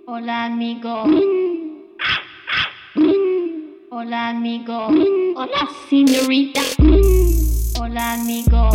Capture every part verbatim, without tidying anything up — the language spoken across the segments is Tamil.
Hola amigo. Hola amigo. Hola señorita. Hola amigo.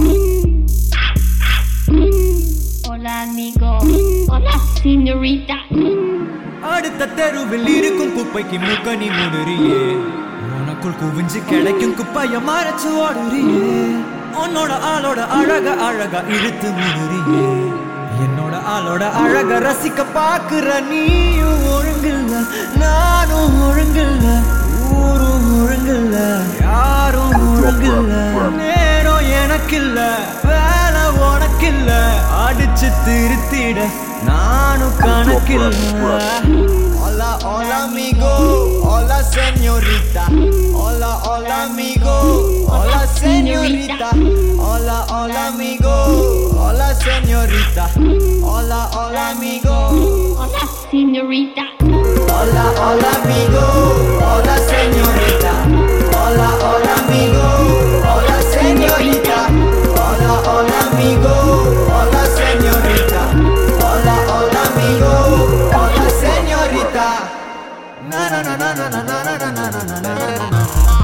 Hola amigo. Hola señorita. அடுத்த தெருவில் இருக்கும் குப்பைக்கு மூக்கணி முடுறியே உனக்குள் குவிஞ்சு கிடைக்கும் குப்பைய மறைச்சு ஓடுறியே உன்னோட ஆளோட அழக அழகா இழுத்து முடுறியே என்னோட ஆளோட அழக ரசிக்க பாக்குற நீயும் ஒழுங்கில்ல நானும் ஒழுங்கில்ல ஊரும் ஒழுங்கில்ல யாரும் ஒழுங்கில்ல நேரம் எனக்கில்ல வேலை உனக்கில்ல அடிச்சு திருத்திட நானும் கணக்கில்ல. Hola, hola amigo, hola señorita. Hola, hola amigo, hola señorita. Hola, hola amigo, hola señorita. Hola, hola amigo, Hola señorita. hola, hola amigo, hola señorita. Hola, hola amigo, hola señorita. Hola, hola amigo, hola señorita. Hola, hola amigo, hola señorita. Na na na na na na na na na na na na na.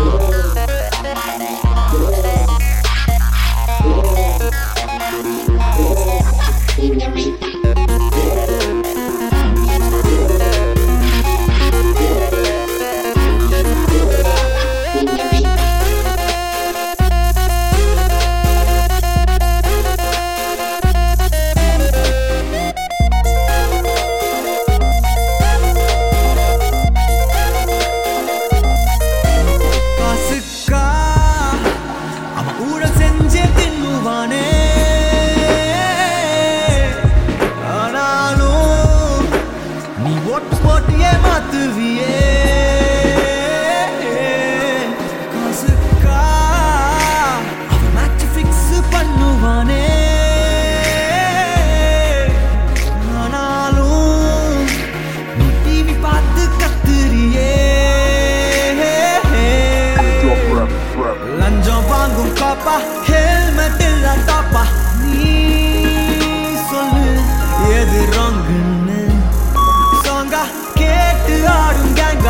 Helmet illa toppa nee sollu edu wrongnu songa kettu aadum ganga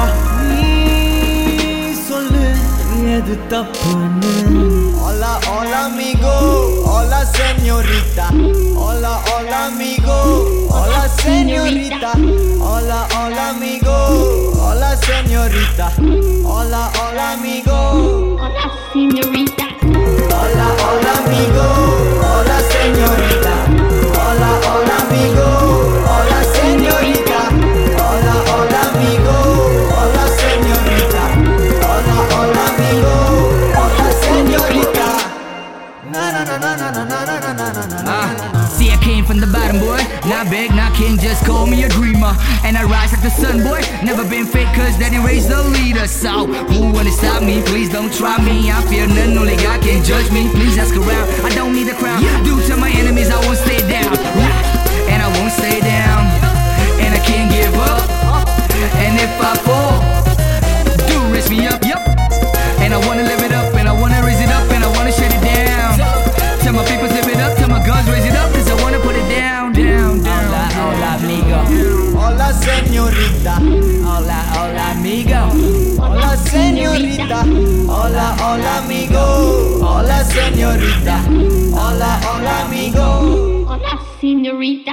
nee sollu edu tappunu. Hola hola amigo, hola señorita. Hola hola amigo, hola señorita. Hola hola amigo, hola señorita. Hola hola amigo, Hola señorita. hola hola amigo, hola señorita. Hola hola amigo, hola señorita. Hola hola amigo, hola señorita. Hola hola amigo, hola señorita. Na na na na na na na na na na na. See, I came from the bottom, boy. Not big, not king, just call me a dreamer. And I rise like the sun, boy. Never been fake, cause daddy raised the leader. So, who wanna stop me? Please don't try me. I fear none, only God can judge me. Please ask around, I don't need a crown. Due to my enemies, I won't stay down. And I won't stay down. And I can't give up. And if I fall, do raise me up, yup. And I wanna live it up, and I wanna raise it up, and I wanna shut it down. Tell my people live it up, tell my guns raise it up, cause I wanna put it down, down, down. Hola, hola amigo. Hola señorita. Hola, hola amigo. Hola señorita. Hola hola amigo. Hola señorita. Hola hola amigo. Hola señorita.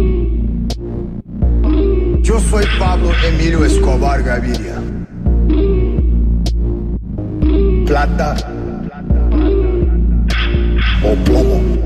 Yo soy Pablo Emilio Escobar Gaviria. Plata o plomo.